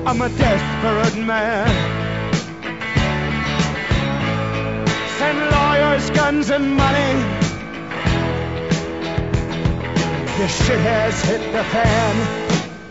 I'm a desperate man. Send lawyers, guns, and money. This shit has hit the fan.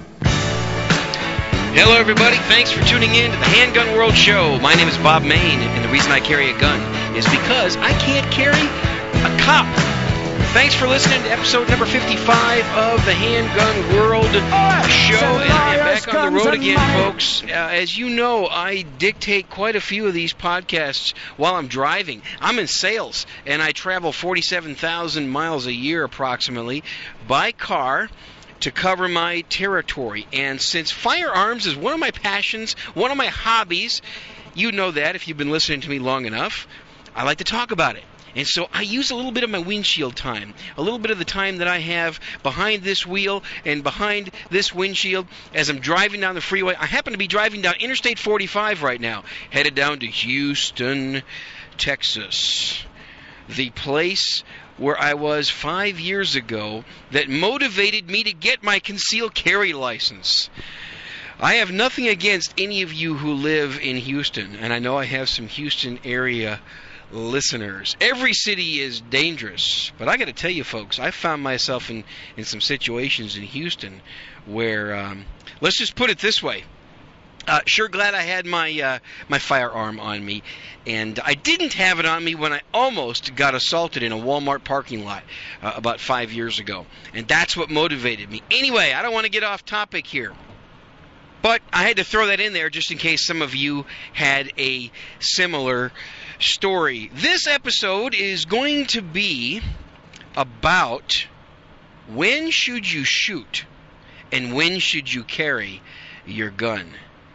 Hello, everybody. Thanks for tuning in to the Handgun World Show. My name is Bob Main, and the reason I carry a gun is because I can't carry a cop. Thanks for listening to episode number 55 of the Handgun World Show. And I'm back on the road again, folks. As you know, I dictate quite a few of these podcasts while I'm driving. I'm in sales, and I travel 47,000 miles a year approximately by car to cover my territory. And since firearms is one of my passions, one of my hobbies, you know that if you've been listening to me long enough, I like to talk about it. And so I use a little bit of my windshield time, a little bit of the time that I have behind this wheel and behind this windshield as I'm driving down the freeway. I happen to be driving down Interstate 45 right now, headed down to Houston, Texas, the place where I was 5 years ago that motivated me to get my concealed carry license. I have nothing against any of you who live in Houston, and I know I have some Houston area listeners. Every city is dangerous, but I got to tell you, folks, I found myself in some situations in Houston where, let's just put it this way. Sure glad I had my firearm on me, and I didn't have it on me when I almost got assaulted in a Walmart parking lot about 5 years ago, and that's what motivated me. Anyway, I don't want to get off topic here, but I had to throw that in there just in case some of you had a similar story. This episode is going to be about when should you shoot and when should you carry your gun.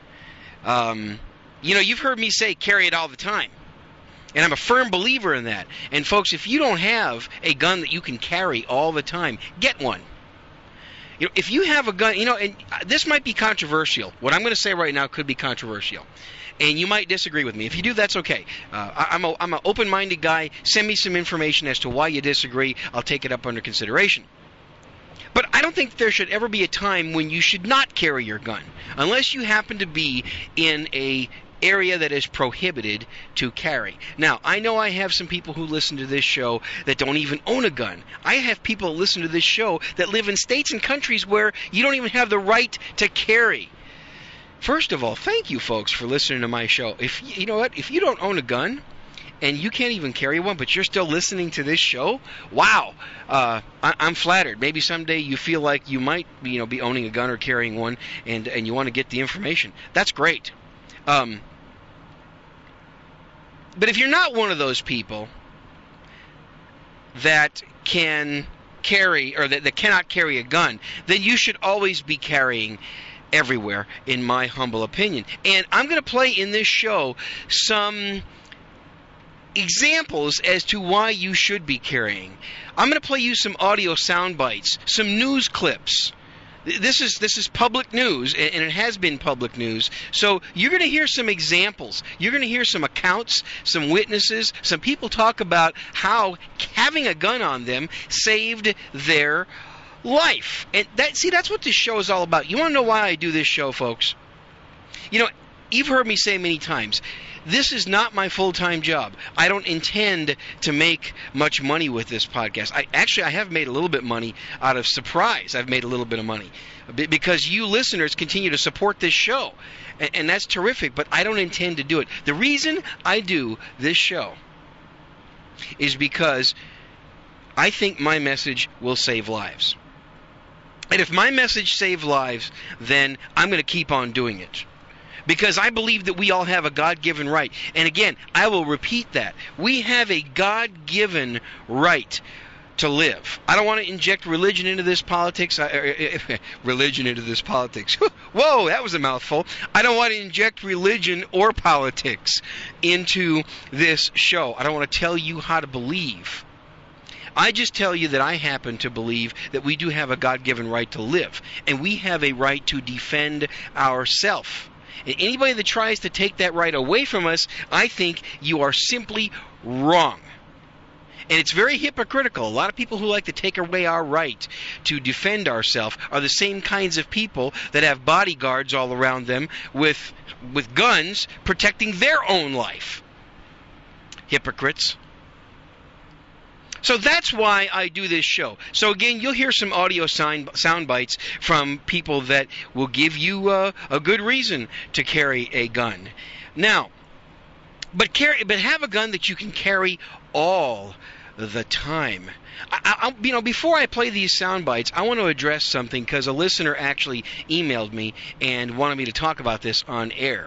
You've heard me say carry it all the time, and I'm a firm believer in that. And folks, if you don't have a gun that you can carry all the time, get one. If you have a gun, and this might be controversial. What I'm going to say right now could be controversial, and you might disagree with me. If you do, that's okay. I'm an open-minded guy. Send me some information as to why you disagree. I'll take it up under consideration. But I don't think there should ever be a time when you should not carry your gun, unless you happen to be in a area that is prohibited to carry. Now, I know I have some people who listen to this show that don't even own a gun. I have people who listen to this show that live in states and countries where you don't even have the right to carry. First of all, thank you, folks, for listening to my show. If you know what, if you don't own a gun and you can't even carry one, but you're still listening to this show, wow, I'm flattered. Maybe someday you feel like you might, be owning a gun or carrying one, and you want to get the information. That's great. But if you're not one of those people that can carry or that cannot carry a gun, then you should always be carrying everywhere, in my humble opinion. And I'm going to play in this show some examples as to why you should be carrying. I'm going to play you some audio sound bites, some news clips. This is public news, and it has been public news. So you're going to hear some examples. You're going to hear some accounts, some witnesses, some people talk about how having a gun on them saved their life. And that's what this show is all about. You want to know why I do this show, folks? You've heard me say many times, this is not my full-time job. I don't intend to make much money with this podcast. I have made a little bit of money out of surprise. I've made a little bit of money because you listeners continue to support this show, and that's terrific, but I don't intend to do it. The reason I do this show is because I think my message will save lives. And if my message saves lives, then I'm going to keep on doing it. Because I believe that we all have a God-given right. And again, I will repeat that. We have a God-given right to live. I don't want to inject religion into this politics. Religion into this politics. Whoa, that was a mouthful. I don't want to inject religion or politics into this show. I don't want to tell you how to believe. I just tell you that I happen to believe that we do have a God-given right to live. And we have a right to defend ourselves. And anybody that tries to take that right away from us, I think you are simply wrong. And it's very hypocritical. A lot of people who like to take away our right to defend ourselves are the same kinds of people that have bodyguards all around them with guns protecting their own life. Hypocrites. So that's why I do this show. So again, you'll hear some audio sound bites from people that will give you a good reason to carry a gun. Now, but have a gun that you can carry all the time. Before I play these sound bites, I want to address something because a listener actually emailed me and wanted me to talk about this on air.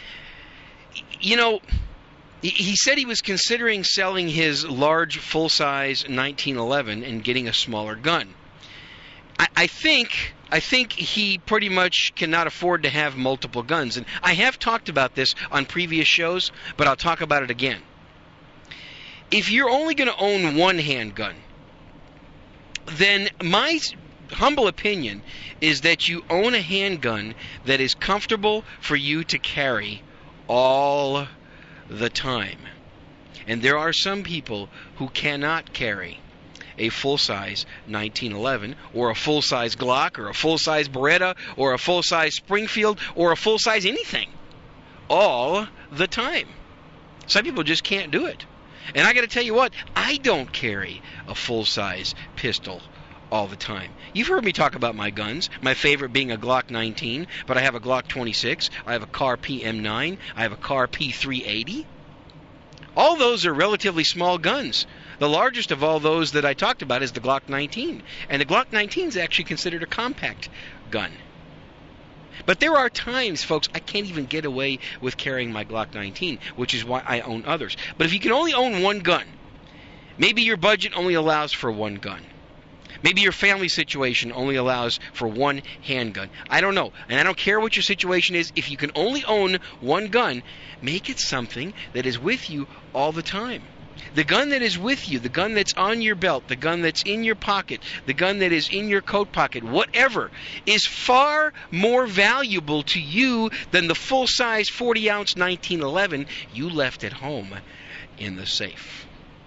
He said he was considering selling his large full-size 1911 and getting a smaller gun. I think he pretty much cannot afford to have multiple guns. And I have talked about this on previous shows, but I'll talk about it again. If you're only going to own one handgun, then my humble opinion is that you own a handgun that is comfortable for you to carry all the time. And there are some people who cannot carry a full-size 1911 or a full-size Glock or a full-size Beretta or a full-size Springfield or a full-size anything all the time. Some people just can't do it. And I got to tell you what, I don't carry a full-size pistol all the time. You've heard me talk about my guns, my favorite being a Glock 19, but I have a Glock 26, I have a Kar PM9, I have a Kar P380. All those are relatively small guns. The largest of all those that I talked about is the Glock 19, and the Glock 19 is actually considered a compact gun. But there are times, folks, I can't even get away with carrying my Glock 19, which is why I own others. But if you can only own one gun, maybe your budget only allows for one gun. Maybe your family situation only allows for one handgun. I don't know. And I don't care what your situation is. If you can only own one gun, make it something that is with you all the time. The gun that is with you, the gun that's on your belt, the gun that's in your pocket, the gun that is in your coat pocket, whatever, is far more valuable to you than the full-size 40-ounce 1911 you left at home in the safe.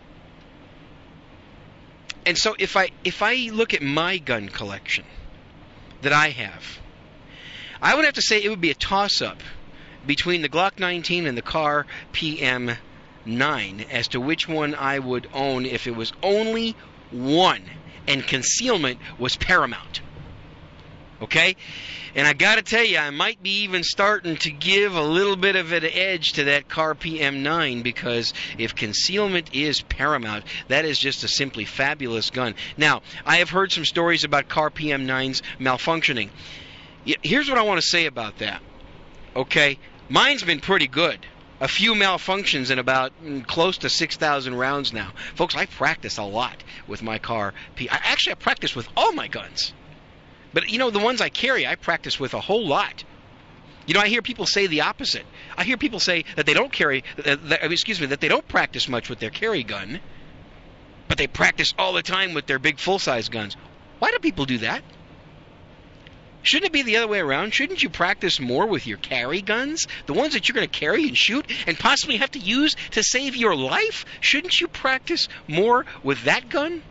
And so if I look at my gun collection that I have, I would have to say it would be a toss-up between the Glock 19 and the Kar PM9 as to which one I would own if it was only one and concealment was paramount. Okay? And I got to tell you, I might be even starting to give a little bit of an edge to that Kar PM9 because if concealment is paramount, that is just a simply fabulous gun. Now, I have heard some stories about Kar PM9s malfunctioning. Here's what I want to say about that. Okay? Mine's been pretty good. A few malfunctions in about close to 6,000 rounds now. Folks, I practice a lot with my Kar P. I practice with all my guns. But, the ones I carry, I practice with a whole lot. I hear people say the opposite. I hear people say that they don't that they don't practice much with their carry gun, but they practice all the time with their big full-size guns. Why do people do that? Shouldn't it be the other way around? Shouldn't you practice more with your carry guns? The ones that you're going to carry and shoot and possibly have to use to save your life? Shouldn't you practice more with that gun?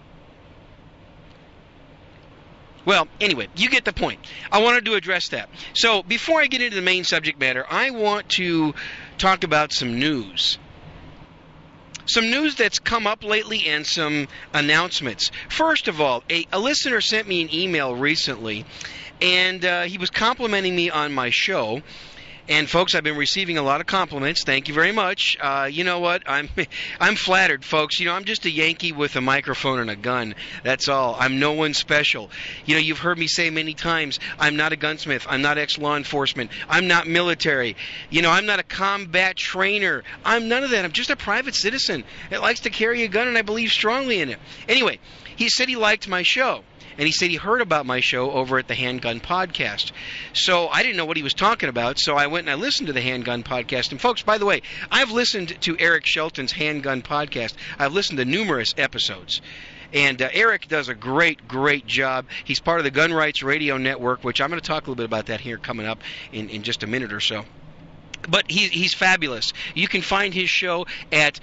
Well, anyway, you get the point. I wanted to address that. So before I get into the main subject matter, I want to talk about some news. Some news that's come up lately and some announcements. First of all, a listener sent me an email recently, and he was complimenting me on my show. And folks, I've been receiving a lot of compliments. Thank you very much. You know what? I'm flattered, folks. I'm just a Yankee with a microphone and a gun. That's all. I'm no one special. You've heard me say many times, I'm not a gunsmith. I'm not ex-law enforcement. I'm not military. I'm not a combat trainer. I'm none of that. I'm just a private citizen that likes to carry a gun, and I believe strongly in it. Anyway, he said he liked my show. And he said he heard about my show over at the Handgun Podcast. So I didn't know what he was talking about, so I went and I listened to the Handgun Podcast. And folks, by the way, I've listened to Eric Shelton's Handgun Podcast. I've listened to numerous episodes. And Eric does a great, great job. He's part of the Gun Rights Radio Network, which I'm going to talk a little bit about that here coming up in just a minute or so. But he's fabulous. You can find his show at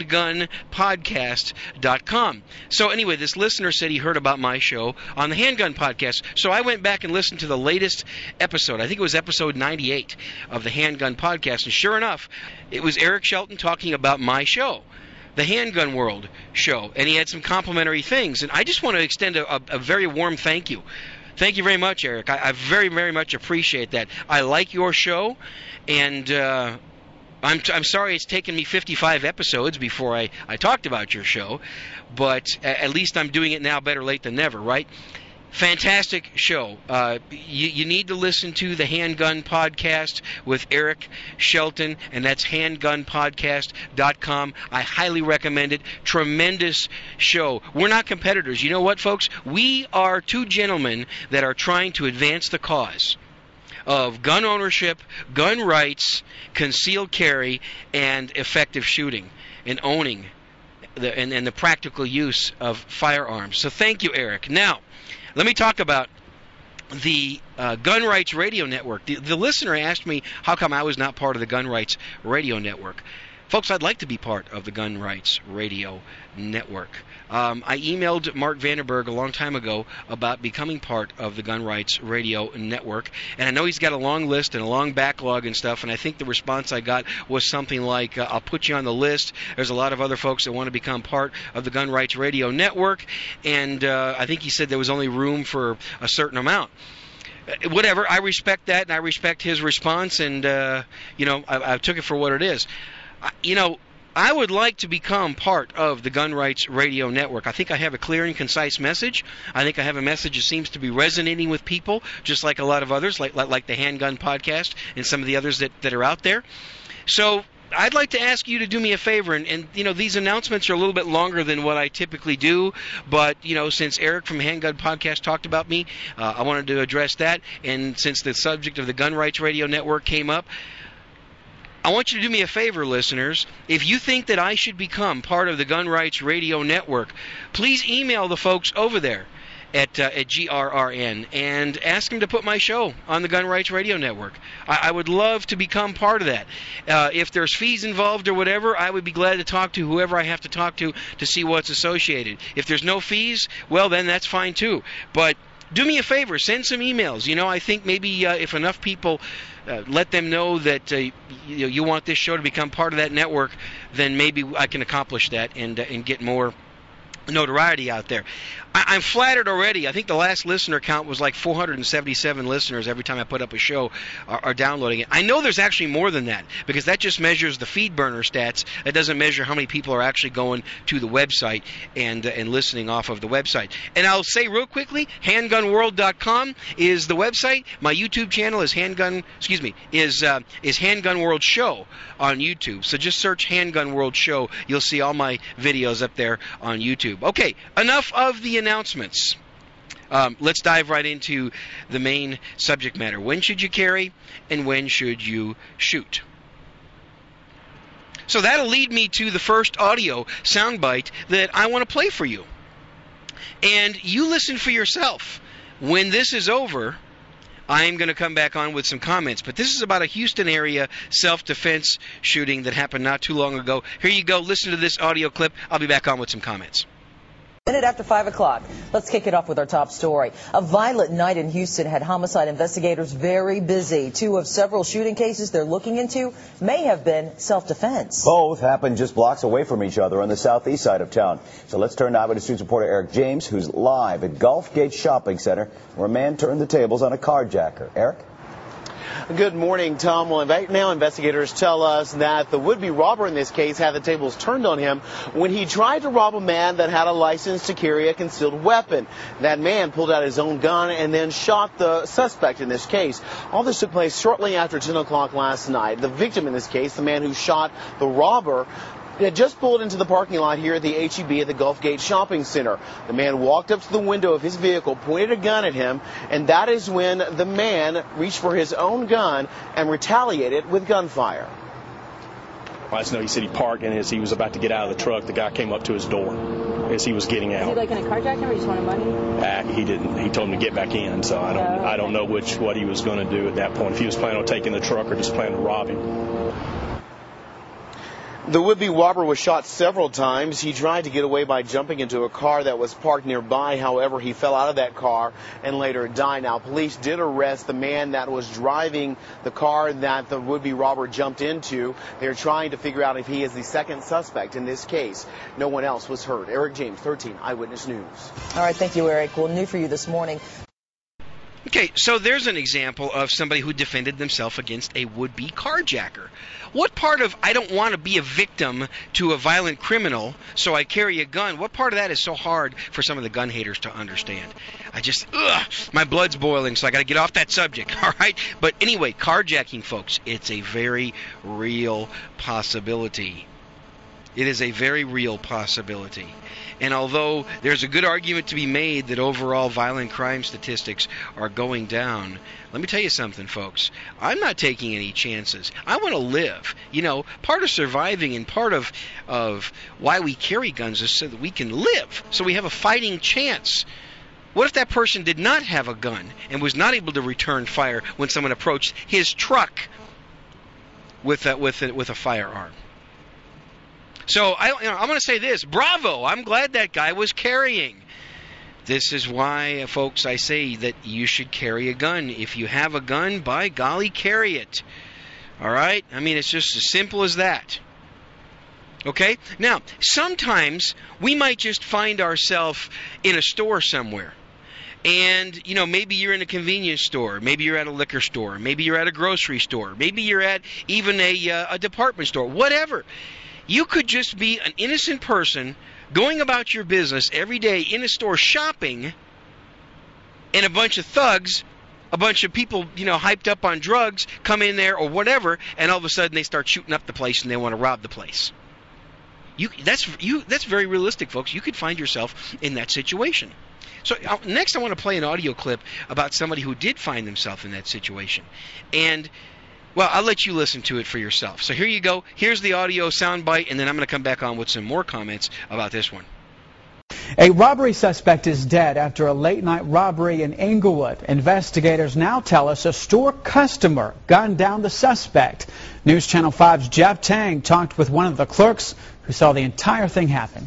handgunpodcast.com. So anyway, this listener said he heard about my show on the Handgun Podcast. So I went back and listened to the latest episode. I think it was episode 98 of the Handgun Podcast. And sure enough, it was Eric Shelton talking about my show, the Handgun World show. And he had some complimentary things. And I just want to extend a very warm thank you. Thank you very much, Eric. I very, very much appreciate that. I like your show, and I'm sorry it's taken me 55 episodes before I talked about your show, but at least I'm doing it now, better late than never, right? Fantastic show. You need to listen to the Handgun Podcast with Eric Shelton, and that's handgunpodcast.com. I highly recommend it. Tremendous show. We're not competitors. You know what, folks? We are two gentlemen that are trying to advance the cause of gun ownership, gun rights, concealed carry, and effective shooting and owning and the practical use of firearms. So thank you, Eric. Now, let me talk about the Gun Rights Radio Network. The listener asked me how come I was not part of the Gun Rights Radio Network. Folks, I'd like to be part of the Gun Rights Radio Network. I emailed Mark Vandenberg a long time ago about becoming part of the Gun Rights Radio Network, and I know he's got a long list and a long backlog and stuff, and I think the response I got was something like, I'll put you on the list. There's a lot of other folks that want to become part of the Gun Rights Radio Network, and I think he said there was only room for a certain amount. Whatever, I respect that, and I respect his response, and, I took it for what it is. I would like to become part of the Gun Rights Radio Network. I think I have a clear and concise message. I think I have a message that seems to be resonating with people, just like a lot of others, like the Handgun Podcast and some of the others that are out there. So I'd like to ask you to do me a favor, and these announcements are a little bit longer than what I typically do, but, since Eric from Handgun Podcast talked about me, I wanted to address that, and since the subject of the Gun Rights Radio Network came up, I want you to do me a favor, listeners. If you think that I should become part of the Gun Rights Radio Network, please email the folks over there at GRRN and ask them to put my show on the Gun Rights Radio Network. I would love to become part of that. If there's fees involved or whatever, I would be glad to talk to whoever I have to talk to see what's associated. If there's no fees, well, then that's fine too. But do me a favor, send some emails. I think maybe if enough people let them know that you want this show to become part of that network, then maybe I can accomplish that and get more notoriety out there. I'm flattered already. I think the last listener count was like 477 listeners every time I put up a show are downloading it. I know there's actually more than that because that just measures the feed burner stats. That doesn't measure how many people are actually going to the website and listening off of the website. And I'll say real quickly, handgunworld.com is the website. My YouTube channel is Handgun World Show on YouTube. So just search Handgun World Show. You'll see all my videos up there on YouTube. Okay, enough of the announcements. Let's dive right into the main subject matter. When should you carry and when should you shoot? So that'll lead me to the first audio soundbite that I want to play for you. And you listen for yourself. When this is over, I'm going to come back on with some comments. But this is about a Houston area self-defense shooting that happened not too long ago. Here you go. Listen to this audio clip. I'll be back on with some comments. Minute after 5 o'clock. Let's kick it off with our top story. A violent night in Houston had homicide investigators very busy. Two of several shooting cases they're looking into may have been self-defense. Both happened just blocks away from each other on the southeast side of town. So let's turn to Eyewitness News reporter Eric James, who's live at Gulf Gate Shopping Center, where a man turned the tables on a carjacker. Eric? Good morning, Tom. Well, right now investigators tell us that the would-be robber in this case had the tables turned on him when he tried to rob a man that had a license to carry a concealed weapon. That man pulled out his own gun and then shot the suspect in this case. All this took place shortly after 10 o'clock last night. The victim in this case, the man who shot the robber, had just pulled into the parking lot here at the H-E-B at the Gulf Gate Shopping Center. The man walked up to the window of his vehicle, pointed a gun at him, and that is when the man reached for his own gun and retaliated with gunfire. I just know he said he parked, and as he was about to get out of the truck, the guy came up to his door as he was getting out. Was he like in a carjacking or just wanted money? He didn't. He told him to get back in, so I don't know what he was going to do at that point. If he was planning on taking the truck or just planning to rob him. The would-be robber was shot several times. He tried to get away by jumping into a car that was parked nearby. However, he fell out of that car and later died. Now, police did arrest the man that was driving the car that the would-be robber jumped into. They're trying to figure out if he is the second suspect in this case. No one else was hurt. Eric James, 13 Eyewitness News. All right, thank you, Eric. Well, new for you this morning. Okay, so there's an example of somebody who defended themselves against a would-be carjacker. What part of I don't want to be a victim to a violent criminal, so I carry a gun, what part of that is so hard for some of the gun haters to understand? My blood's boiling, so I got to get off that subject, all right? But anyway, carjacking, folks, it's a very real possibility. It is a very real possibility. And although there's a good argument to be made that overall violent crime statistics are going down, let me tell you something, folks. I'm not taking any chances. I want to live. You know, part of surviving and part of why we carry guns is so that we can live, so we have a fighting chance. What if that person did not have a gun and was not able to return fire when someone approached his truck with a firearm? So I'm going to say this. Bravo. I'm glad that guy was carrying. This is why, folks, I say that you should carry a gun. If you have a gun, by golly, carry it. All right? I mean, it's just as simple as that. Okay? Now, sometimes we might just find ourselves in a store somewhere. And, you know, maybe you're in a convenience store. Maybe you're at a liquor store. Maybe you're at a grocery store. Maybe you're at even a department store. Whatever. You could just be an innocent person going about your business every day in a store shopping, and a bunch of thugs, a bunch of people, you know, hyped up on drugs, come in there or whatever, and all of a sudden they start shooting up the place and they want to rob the place. That's very realistic, folks. You could find yourself in that situation. So next I want to play an audio clip about somebody who did find themselves in that situation. And well, I'll let you listen to it for yourself. So here you go. Here's the audio soundbite, and then I'm going to come back on with some more comments about this one. A robbery suspect is dead after a late-night robbery in Englewood. Investigators now tell us a store customer gunned down the suspect. News Channel 5's Jeff Tang talked with one of the clerks who saw the entire thing happen.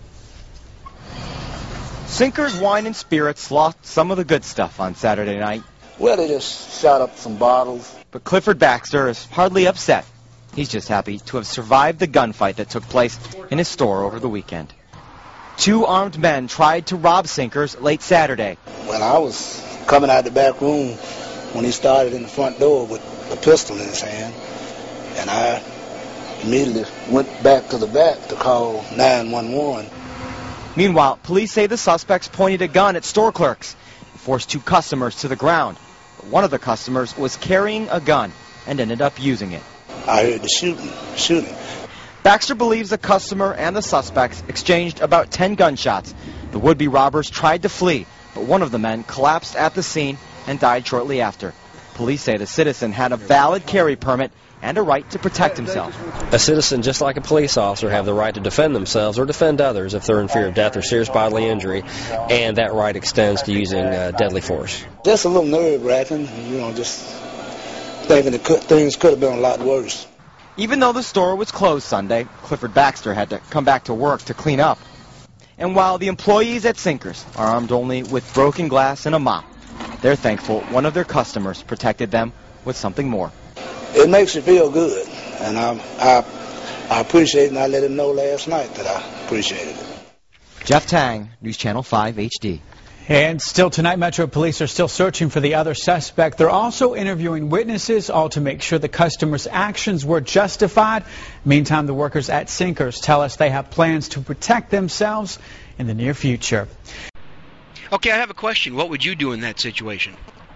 Sinkers Wine and Spirits lost some of the good stuff on Saturday night. Well, they just shot up some bottles. But Clifford Baxter is hardly upset. He's just happy to have survived the gunfight that took place in his store over the weekend. Two armed men tried to rob Sinkers late Saturday. Well, I was coming out the back room when he started in the front door with a pistol in his hand. And I immediately went back to the back to call 911. Meanwhile, police say the suspects pointed a gun at store clerks and forced two customers to the ground. One of the customers was carrying a gun and ended up using it. I heard the shooting. Baxter believes the customer and the suspects exchanged about 10 gunshots. The would-be robbers tried to flee, but one of the men collapsed at the scene and died shortly after. Police say the citizen had a valid carry permit and a right to protect himself. A citizen, just like a police officer, have the right to defend themselves or defend others if they're in fear of death or serious bodily injury, and that right extends to using deadly force. Just a little nerve-wracking, just thinking things could have been a lot worse. Even though the store was closed Sunday, Clifford Baxter had to come back to work to clean up. And while the employees at Sinkers are armed only with broken glass and a mop, they're thankful one of their customers protected them with something more. It makes you feel good, and I appreciate it, and I let him know last night that I appreciated it. Jeff Tang, News Channel 5 HD. And still tonight, Metro Police are still searching for the other suspect. They're also interviewing witnesses, all to make sure the customer's actions were justified. Meantime, the workers at Sinkers tell us they have plans to protect themselves in the near future. Okay, I have a question. What would you do in that situation?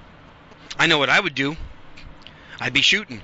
I know what I would do. I'd be shooting.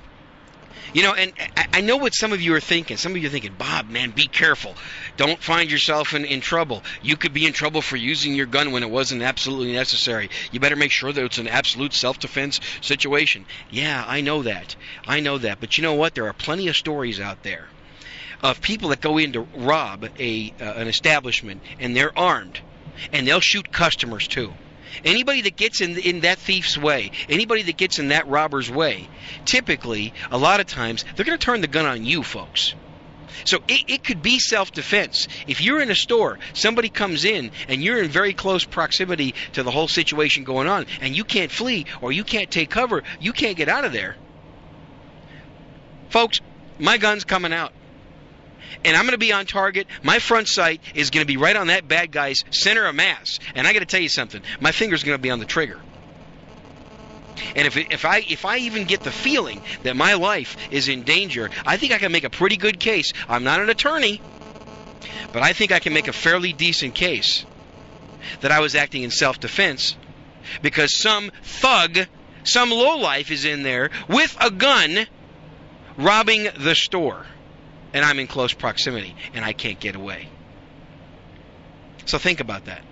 And I know what some of you are thinking. Some of you are thinking, Bob, man, be careful. Don't find yourself in trouble. You could be in trouble for using your gun when it wasn't absolutely necessary. You better make sure that it's an absolute self-defense situation. Yeah, I know that. But you know what? There are plenty of stories out there of people that go in to rob an establishment, and they're armed, and they'll shoot customers too. Anybody that gets in that thief's way, anybody that gets in that robber's way, typically, a lot of times, they're going to turn the gun on you, folks. So it could be self-defense. If you're in a store, somebody comes in, and you're in very close proximity to the whole situation going on, and you can't flee, or you can't take cover, you can't get out of there. Folks, my gun's coming out. And I'm going to be on target. My front sight is going to be right on that bad guy's center of mass. And I got to tell you something. My finger's going to be on the trigger. And if I even get the feeling that my life is in danger, I think I can make a pretty good case. I'm not an attorney, but I think I can make a fairly decent case that I was acting in self-defense because some thug, some lowlife is in there with a gun robbing the store. And I'm in close proximity, and I can't get away. So think about that.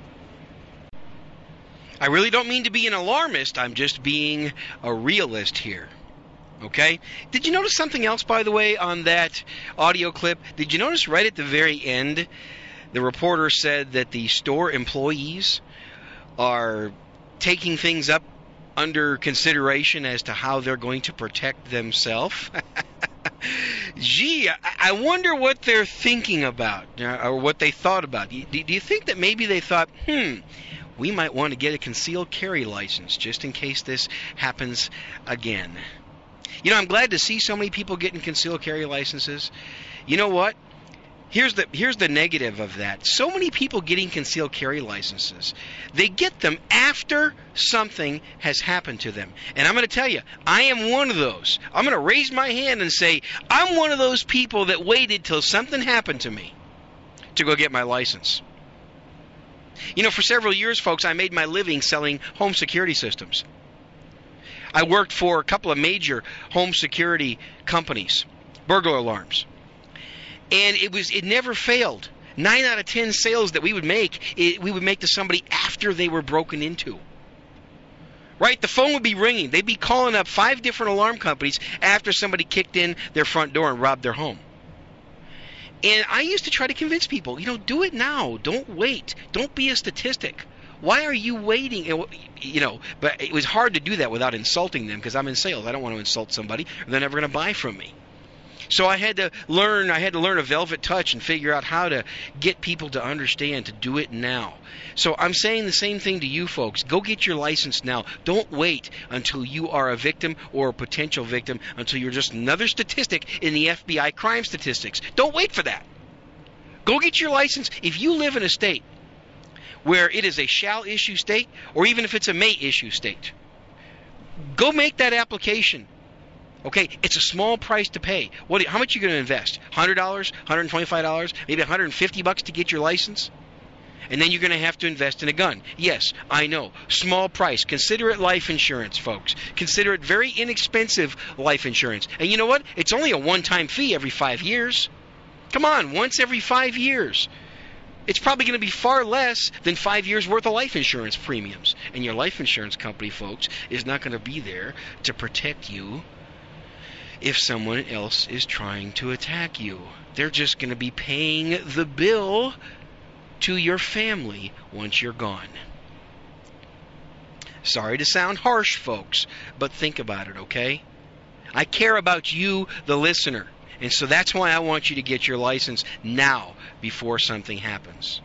I really don't mean to be an alarmist. I'm just being a realist here. Okay? Did you notice something else, by the way, on that audio clip? Did you notice right at the very end, the reporter said that the store employees are taking things up under consideration as to how they're going to protect themselves? Gee, I wonder what they're thinking about, or what they thought about. Do you think that maybe they thought, we might want to get a concealed carry license just in case this happens again? You know, I'm glad to see so many people getting concealed carry licenses. You know what? Here's the negative of that. So many people getting concealed carry licenses, they get them after something has happened to them. And I'm going to tell you, I am one of those. I'm going to raise my hand and say, I'm one of those people that waited till something happened to me to go get my license. You know, for several years, folks, I made my living selling home security systems. I worked for a couple of major home security companies, burglar alarms. And it never failed. 9 out of 10 sales that we would make to somebody after they were broken into. Right? The phone would be ringing. They'd be calling up 5 different alarm companies after somebody kicked in their front door and robbed their home. And I used to try to convince people, do it now. Don't wait. Don't be a statistic. Why are you waiting? But it was hard to do that without insulting them because I'm in sales. I don't want to insult somebody, or they're never going to buy from me. So I had to learn a velvet touch and figure out how to get people to understand, to do it now. So I'm saying the same thing to you folks. Go get your license now. Don't wait until you are a victim or a potential victim, until you're just another statistic in the FBI crime statistics. Don't wait for that. Go get your license. If you live in a state where it is a shall issue state, or even if it's a may issue state, go make that application. Okay, it's a small price to pay. How much are you going to invest? $100, $125, maybe $150 to get your license? And then you're going to have to invest in a gun. Yes, I know. Small price. Consider it life insurance, folks. Consider it very inexpensive life insurance. And you know what? It's only a one-time fee every 5 years. Come on, once every 5 years. It's probably going to be far less than 5 years' worth of life insurance premiums. And your life insurance company, folks, is not going to be there to protect you if someone else is trying to attack you. They're just going to be paying the bill to your family once you're gone. Sorry to sound harsh, folks, but think about it, okay? I care about you, the listener, and so that's why I want you to get your license now before something happens.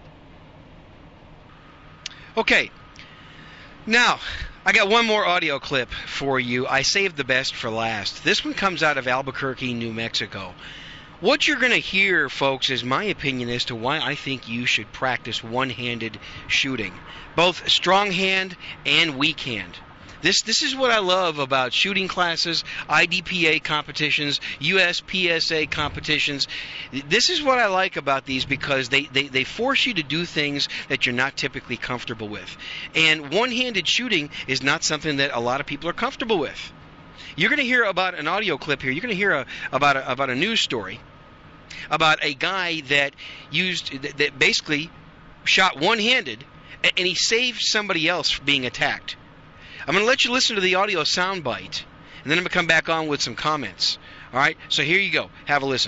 Okay, now I got one more audio clip for you. I saved the best for last. This one comes out of Albuquerque, New Mexico. What you're going to hear, folks, is my opinion as to why I think you should practice one-handed shooting, both strong hand and weak hand. This is what I love about shooting classes, IDPA competitions, USPSA competitions. This is what I like about these because they force you to do things that you're not typically comfortable with. And one-handed shooting is not something that a lot of people are comfortable with. You're going to hear about an audio clip here. You're going to hear about a news story about a guy that basically shot one-handed, and he saved somebody else from being attacked. I'm going to let you listen to the audio soundbite, and then I'm going to come back on with some comments. All right? So here you go. Have a listen.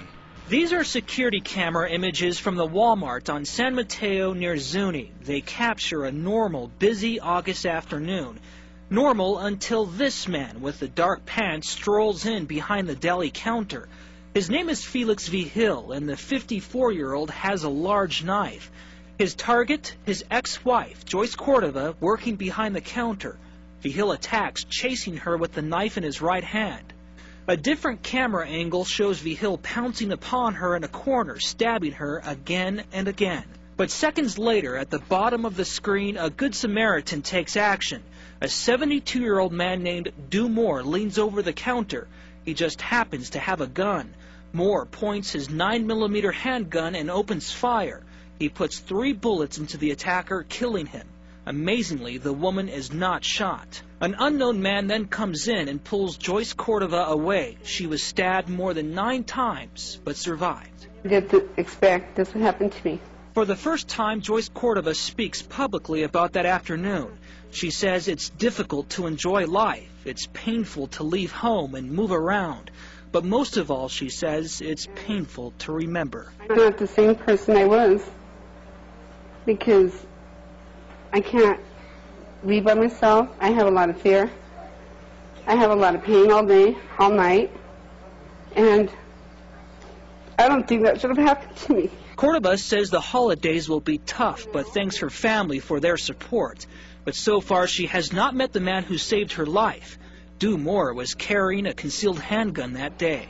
These are security camera images from the Walmart on San Mateo near Zuni. They capture a normal, busy August afternoon. Normal until this man with the dark pants strolls in behind the deli counter. His name is Felix Vigil, and the 54-year-old has a large knife. His target, his ex-wife, Joyce Cordova, working behind the counter. Vigil attacks, chasing her with the knife in his right hand. A different camera angle shows Vigil pouncing upon her in a corner, stabbing her again and again. But seconds later, at the bottom of the screen, a Good Samaritan takes action. A 72-year-old man named Du Moore leans over the counter. He just happens to have a gun. Moore points his 9mm handgun and opens fire. He puts 3 bullets into the attacker, killing him. Amazingly, the woman is not shot. An unknown man then comes in and pulls Joyce Cordova away. She was stabbed more than 9 times, but survived. I didn't expect this would happen to me. For the first time, Joyce Cordova speaks publicly about that afternoon. She says it's difficult to enjoy life. It's painful to leave home and move around. But most of all, she says, it's painful to remember. I'm not the same person I was, because I can't be by myself. I have a lot of fear. I have a lot of pain all day, all night. And I don't think that should have happened to me. Cordova says the holidays will be tough, but thanks her family for their support. But so far, she has not met the man who saved her life. Du Moore was carrying a concealed handgun that day.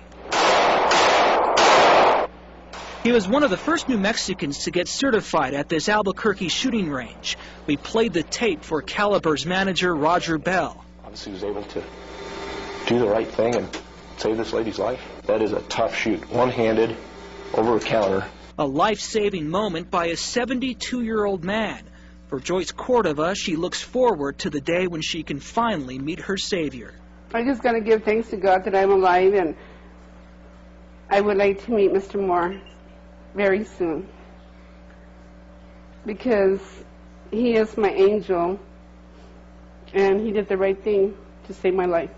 He was one of the first New Mexicans to get certified at this Albuquerque shooting range. We played the tape for Caliber's manager, Roger Bell. Obviously, he was able to do the right thing and save this lady's life. That is a tough shoot, one-handed, over a counter. A life-saving moment by a 72-year-old man. For Joyce Cordova, she looks forward to the day when she can finally meet her Savior. I just got to give thanks to God that I'm alive, and I would like to meet Mr. Moore very soon, because he is my angel, and he did the right thing to save my life.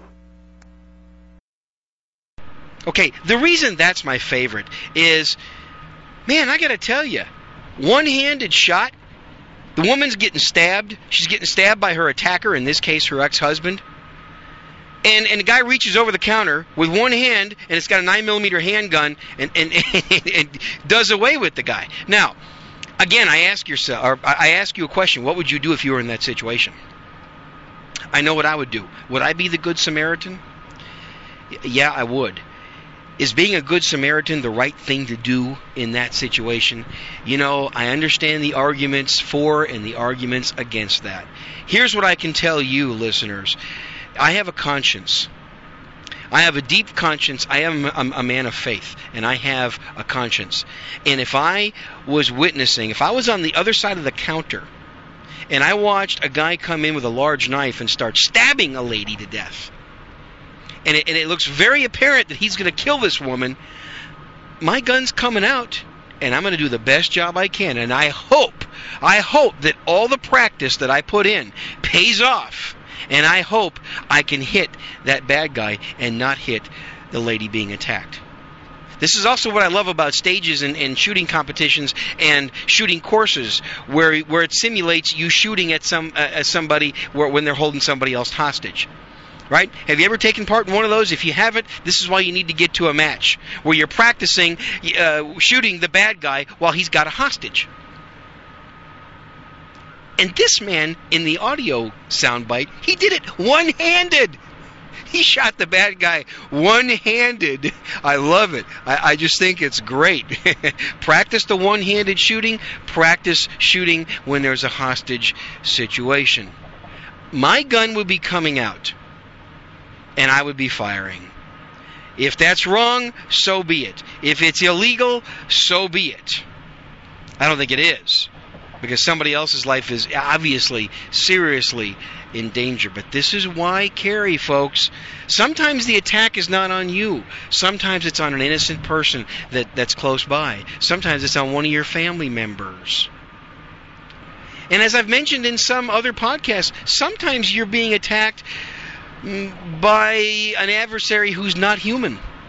Okay, the reason that's my favorite is, man, I got to tell you, one-handed shot. The woman's getting stabbed. She's getting stabbed by her attacker, in this case, her ex-husband. And the guy reaches over the counter with one hand, and it's got a 9mm handgun, and does away with the guy. Now, again, I ask you a question. What would you do if you were in that situation? I know what I would do. Would I be the Good Samaritan? Yeah, I would. Is being a Good Samaritan the right thing to do in that situation? You know, I understand the arguments for and the arguments against that. Here's what I can tell you, listeners. I have a conscience. I have a deep conscience. I am a man of faith, and I have a conscience. And if I was witnessing, if I was on the other side of the counter, and I watched a guy come in with a large knife and start stabbing a lady to death, and it looks very apparent that he's going to kill this woman, my gun's coming out, and I'm going to do the best job I can. And I hope that all the practice that I put in pays off. And I hope I can hit that bad guy and not hit the lady being attacked. This is also what I love about stages and shooting competitions and shooting courses, where it simulates you shooting at somebody when they're holding somebody else hostage. Right? Have you ever taken part in one of those? If you haven't, this is why you need to get to a match where you're practicing shooting the bad guy while he's got a hostage. And this man, in the audio soundbite, he did it one-handed. He shot the bad guy one-handed. I love it. I just think it's great. Practice the one-handed shooting. Practice shooting when there's a hostage situation. My gun would be coming out, and I would be firing. If that's wrong, so be it. If it's illegal, so be it. I don't think it is, because somebody else's life is obviously, seriously in danger. But this is why, Carrie, folks, sometimes the attack is not on you. Sometimes it's on an innocent person that's close by. Sometimes it's on one of your family members. And as I've mentioned in some other podcasts, sometimes you're being attacked by an adversary who's not human.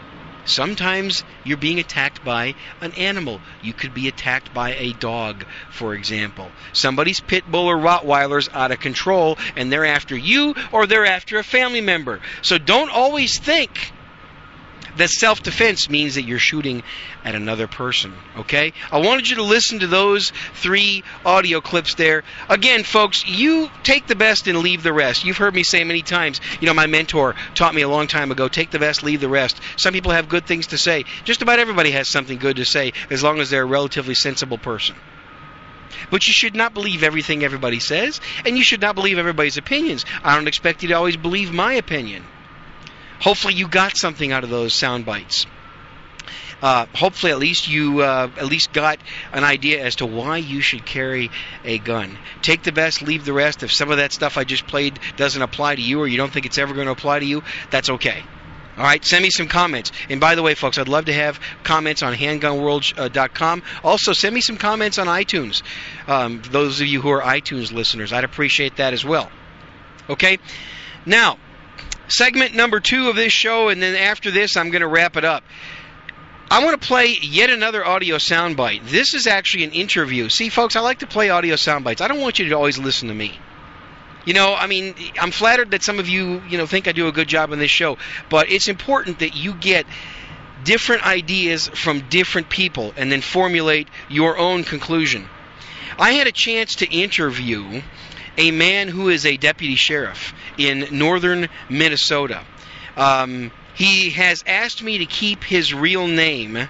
Sometimes you're being attacked by an animal. You could be attacked by a dog, for example. Somebody's pit bull or Rottweiler's out of control, and they're after you or they're after a family member. So don't always think that self-defense means that you're shooting at another person, okay? I wanted you to listen to those 3 audio clips there. Again, folks, you take the best and leave the rest. You've heard me say many times, my mentor taught me a long time ago, take the best, leave the rest. Some people have good things to say. Just about everybody has something good to say, as long as they're a relatively sensible person. But you should not believe everything everybody says, and you should not believe everybody's opinions. I don't expect you to always believe my opinion. Hopefully you got something out of those sound bites. Hopefully at least you got an idea as to why you should carry a gun. Take the best, leave the rest. If some of that stuff I just played doesn't apply to you or you don't think it's ever going to apply to you, that's okay. All right, send me some comments. And by the way, folks, I'd love to have comments on handgunworld.com. Also, send me some comments on iTunes. Those of you who are iTunes listeners, I'd appreciate that as well. Okay? Now, segment number 2 of this show, and then after this, I'm going to wrap it up. I want to play yet another audio soundbite. This is actually an interview. See, folks, I like to play audio soundbites. I don't want you to always listen to me. I'm flattered that some of you, think I do a good job on this show, but it's important that you get different ideas from different people and then formulate your own conclusion. I had a chance to interview a man who is a deputy sheriff in northern Minnesota. He has asked me to keep his real name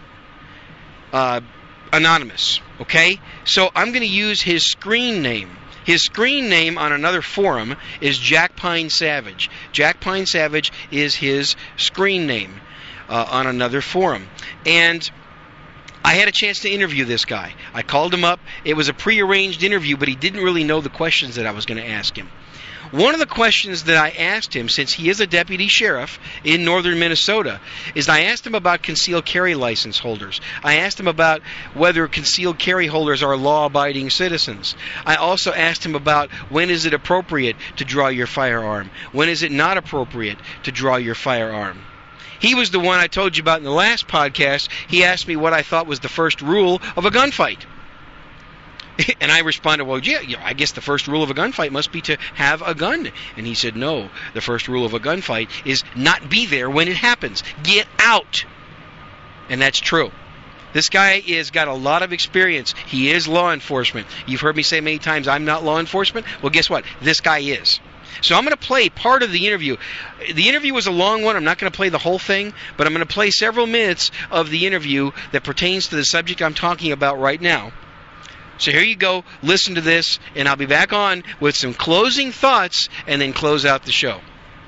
anonymous, okay? So I'm going to use his screen name. His screen name on another forum is Jack Pine Savage. Jack Pine Savage is his screen name on another forum. And I had a chance to interview this guy. I called him up. It was a prearranged interview, but he didn't really know the questions that I was going to ask him. One of the questions that I asked him, since he is a deputy sheriff in northern Minnesota, is I asked him about concealed carry license holders. I asked him about whether concealed carry holders are law-abiding citizens. I also asked him about when is it appropriate to draw your firearm? When is it not appropriate to draw your firearm? He was the one I told you about in the last podcast. He asked me what I thought was the first rule of a gunfight. And I responded, well, yeah, I guess the first rule of a gunfight must be to have a gun. And he said, no, the first rule of a gunfight is not be there when it happens. Get out. And that's true. This guy has got a lot of experience. He is law enforcement. You've heard me say many times, I'm not law enforcement. Well, guess what? This guy is. So I'm going to play part of the interview. The interview was a long one. I'm not going to play the whole thing, but I'm going to play several minutes of the interview that pertains to the subject I'm talking about right now. So here you go. Listen to this, and I'll be back on with some closing thoughts and then close out the show.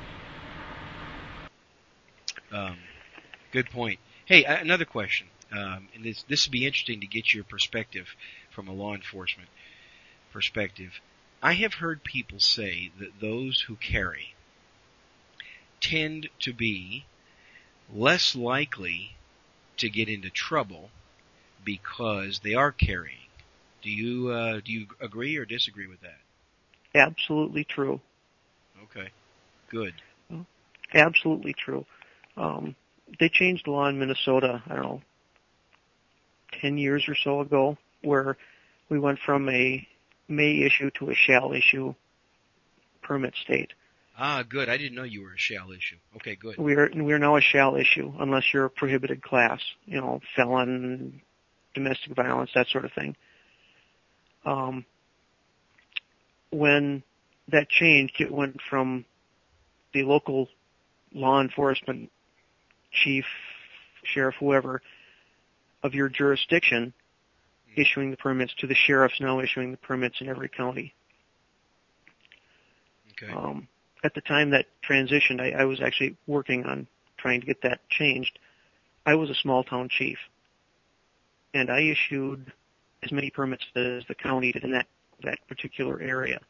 Good point. Hey, another question. And this would be interesting to get your perspective from a law enforcement perspective. I have heard people say that those who carry tend to be less likely to get into trouble because they are carrying. Do you agree or disagree with that? Absolutely true. Okay, good. Absolutely true. They changed the law in Minnesota, 10 years or so ago, where we went from a may issue to a shall issue permit state. Ah, good. I didn't know you were a shall issue. Okay, good. We're now a shall issue unless you're a prohibited class, felon, domestic violence, that sort of thing. When that changed, it went from the local law enforcement chief, sheriff, whoever of your jurisdiction issuing the permits to the sheriffs now issuing the permits in every county. Okay. At the time that transitioned, I was actually working on trying to get that changed. I was a small town chief, and I issued as many permits as the county did in that particular area.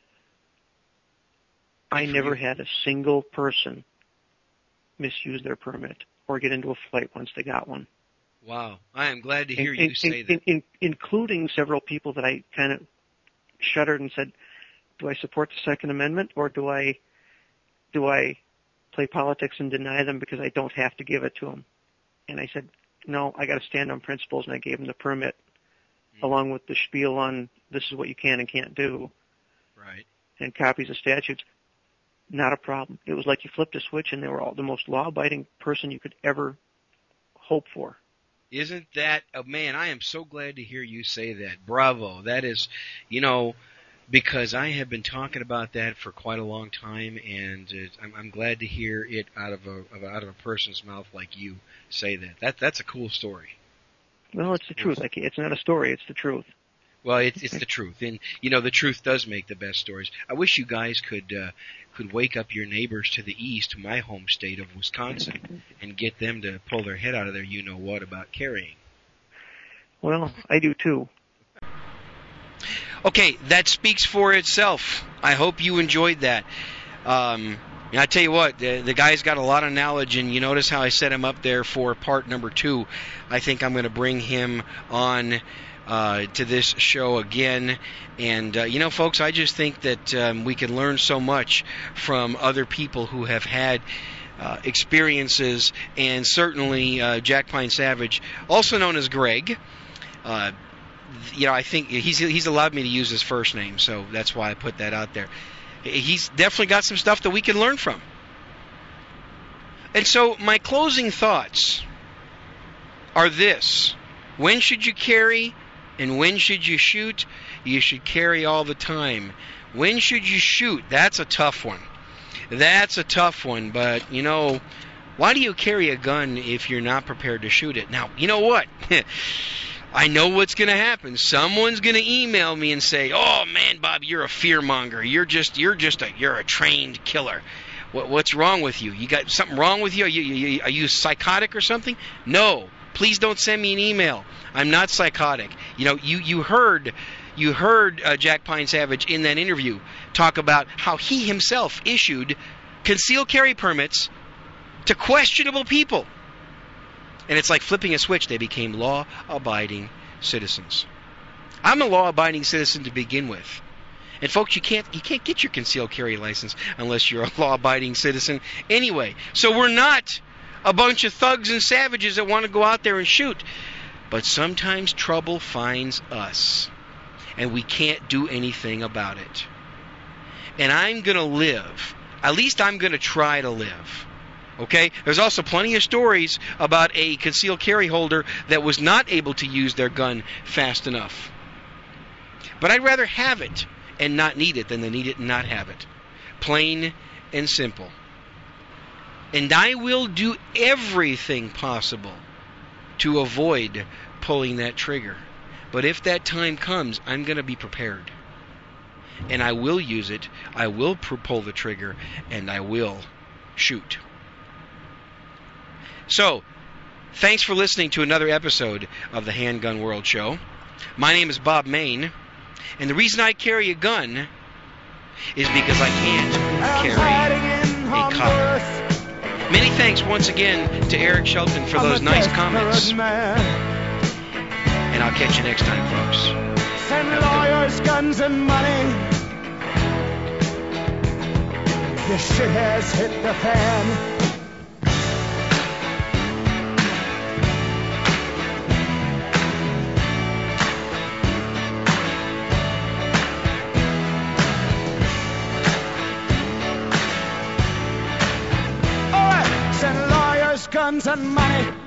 I never had a single person misuse their permit or get into a fight once they got one. Wow. I am glad to hear you say that. Including several people that I kind of shuddered and said, do I support the Second Amendment or do I play politics and deny them because I don't have to give it to them? And I said, no, I got to stand on principles, and I gave him the permit along with the spiel on this is what you can and can't do. Right. And copies of statutes. Not a problem. It was like you flipped a switch and they were all the most law-abiding person you could ever hope for. Isn't that, man, I am so glad to hear you say that. Bravo. That is, you know, because I have been talking about that for quite a long time, and I'm glad to hear it out of a person's mouth like you say that. That's a cool story. Well, it's the truth. It's not a story. It's the truth. Well, it's the truth, and you know the truth does make the best stories. I wish you guys could wake up your neighbors to the east, my home state of Wisconsin, and get them to pull their head out of their you-know-what about carrying. Well, I do too. Okay, that speaks for itself. I hope you enjoyed that. I tell you what, the guy's got a lot of knowledge, and you notice how I set him up there for part number 2. I think I'm going to bring him on to this show again. And, you know, folks, I just think that we can learn so much from other people who have had experiences, and certainly Jack Pine Savage, also known as Greg. You know, I think he's allowed me to use his first name, so that's why I put that out there. He's definitely got some stuff that we can learn from. And so my closing thoughts are this. When should you carry and when should you shoot? You should carry all the time. When should you shoot? That's a tough one. That's a tough one, but, you know, why do you carry a gun if you're not prepared to shoot it? Now, you know what? I know what's going to happen. Someone's going to email me and say, "Oh man, Bob, you're a fearmonger. You're a trained killer. What's wrong with you? You got something wrong with you? Are you psychotic or something?" No, please don't send me an email. I'm not psychotic. You know, you heard Jack Pine Savage in that interview talk about how he himself issued concealed carry permits to questionable people. And it's like flipping a switch. They became law-abiding citizens. I'm a law-abiding citizen to begin with. And folks, you can't get your concealed carry license unless you're a law-abiding citizen anyway. So we're not a bunch of thugs and savages that want to go out there and shoot. But sometimes trouble finds us. And we can't do anything about it. And I'm going to live. At least I'm going to try to live. Okay? There's also plenty of stories about a concealed carry holder that was not able to use their gun fast enough. But I'd rather have it and not need it than to need it and not have it. Plain and simple. And I will do everything possible to avoid pulling that trigger. But if that time comes, I'm going to be prepared. And I will use it, I will pull the trigger, and I will shoot. So, thanks for listening to another episode of the Handgun World Show. My name is Bob Main, and the reason I carry a gun is because I can't carry a cop. Many thanks once again to Eric Shelton for those nice comments. And I'll catch you next time, folks. Send lawyers, guns, and money. This shit has hit the fan. Guns and money.